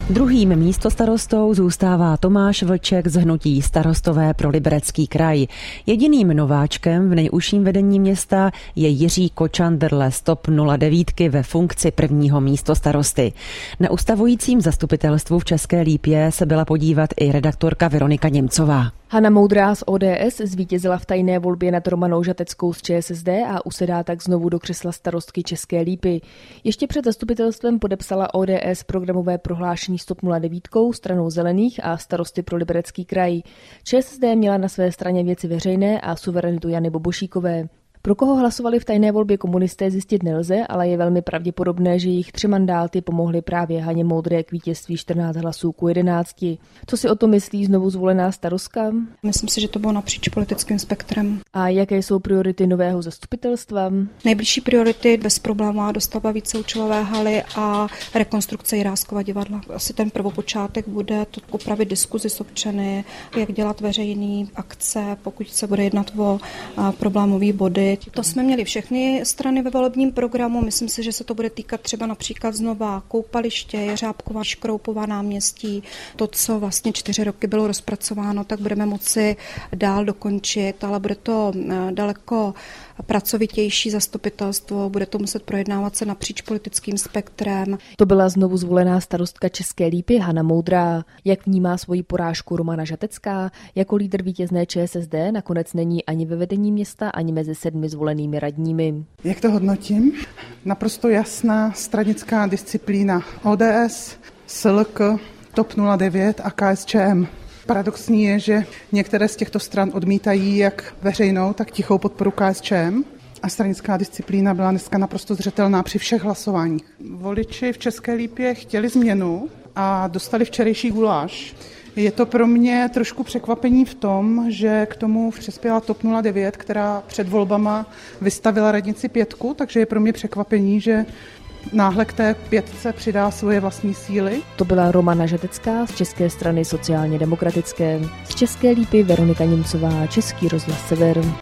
Druhým místostarostou zůstává Tomáš Vlček z hnutí Starostové pro Liberecký kraj. Jediným nováčkem v nejužším vedení města je Jiří Kočandrle z TOP 09 ve funkci prvního místostarosty. Na ustavujícím zastupitelstvu v České Lípě se byla podívat i redaktorka Veronika Němcová. Hana Moudrá z ODS zvítězila v tajné volbě nad Romanou Žateckou z ČSSD a usedá tak znovu do křesla starostky České Lípy. Ještě před zastupitelstvem podepsala ODS programové prohlášení s TOP 09, Stranou zelených a Starosty pro Liberecký kraj. ČSSD měla na své straně Věci veřejné a suverenitu Jany Bobošíkové. Pro koho hlasovali v tajné volbě komunisté, zjistit nelze, ale je velmi pravděpodobné, že jejich 3 mandáty pomohly právě Haně Moudré k vítězství 14 hlasů ku 11. Co si o to myslí znovu zvolená starostka? Myslím si, že to bylo napříč politickým spektrem. A jaké jsou priority nového zastupitelstva? Nejbližší priority bezproblémová dostavba víceúčelové haly a rekonstrukce Jiráskova divadla. Asi ten prvopočátek bude to upravit diskuzi s občany, jak dělat veřejné akce, pokud se bude jednat o problémové body. To jsme měli všechny strany ve volebním programu. Myslím si, že se to bude týkat třeba například znova koupaliště, Jeřábkova, Škroupová náměstí. To, co vlastně 4 roky bylo rozpracováno, tak budeme moci dál dokončit, ale bude to daleko pracovitější zastupitelstvo, bude to muset projednávat se napříč politickým spektrem. To byla znovu zvolená starostka České Lípy Hana Moudrá. Jak vnímá svoji porážku Romana Žatecká? Jako lídr vítězné ČSSD nakonec není ani ve vedení města, ani mezi 7 zvolenými radními. Jak to hodnotím? Naprosto jasná stranická disciplína ODS, SLK, TOP 09 a KSČM. Paradoxní je, že některé z těchto stran odmítají jak veřejnou, tak tichou podporu KSČM. A stranická disciplína byla dneska naprosto zřetelná při všech hlasováních. Voliči v České Lípě chtěli změnu a dostali včerejší guláš. Je to pro mě trošku překvapení v tom, že k tomu přispěla TOP 09, která před volbama vystavila radnici 5, takže je pro mě překvapení, že náhle k té 5 přidá svoje vlastní síly. To byla Romana Žatecká z České strany sociálně demokratické. Z České Lípy Veronika Němcová, Český rozhlas Sever.